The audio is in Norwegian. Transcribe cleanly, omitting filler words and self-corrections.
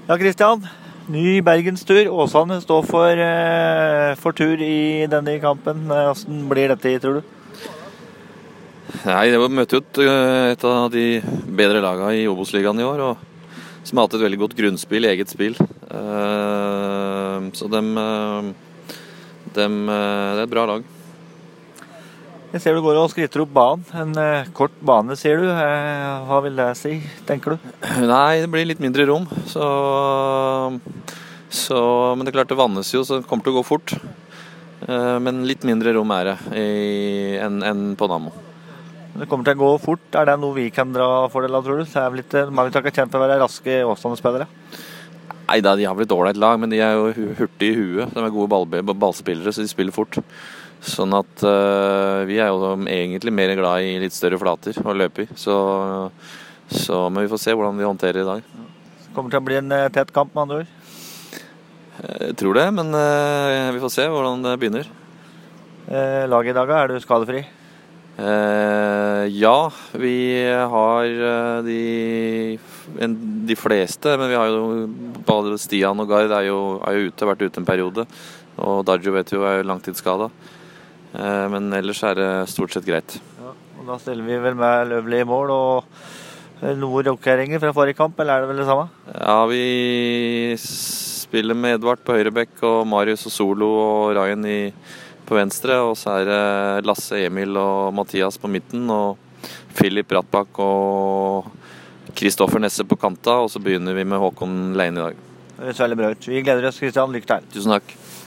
Ja, Kristian, ny Bergenstur. Åsane står for tur i denne kampen. Hvordan blir dette, tror du? Nei, det møter jo et av de bedre lagene i Obos-ligaen i år, og som har hatt et veldig godt grunnspill, eget spill. Så det er et bra lag. Jeg ser du går og skritter opp banen. En kort bane, sier du. Hva vil det si, tenker du? Nei, det blir litt mindre rom. Men det er klart det vannes jo, så det kommer til å gå fort. Men litt mindre rom er det enn på Nammo. Det kommer til å gå fort. Er det noe vi kan dra fordel av, tror du? Så mange takker kjent for å være raske Åsane-spillere. Nei da, de har vel et ålreit lag, men de er jo hurtige i huet. De er gode ballspillere, så de spiller fort. Sånn at vi er jo egentlig mer glad i litt større flater å løpe i. Men vi får se hvordan de håndterer i dag. Det kommer til å bli en tett kamp, med andre ord. Jeg tror det, men vi får se hvordan det begynner. Laget i dag, er du skadefri? Ja, vi har de fleste, men vi har jo både Stian og Gard er jo vært ute en periode, og Daggio vet jo er langtidsskadet, men ellers er det stort sett greit. Ja, og da stiller vi vel med Løvli i mål og noen rokkeringer fra forrige kamp, eller er det vel det samme? Ja, vi spiller med Edvard på høyrebekk og Marius og Solo og Ryan på venstre, og så er det Lasse, Emil og Mathias på midten, og Philip Brattbakk og Kristoffer Nesse på kanta, og så begynner vi med Håkon Leine i dag. Det er veldig bra ut. Vi gleder oss, Kristian. Lykke til. Tusen takk.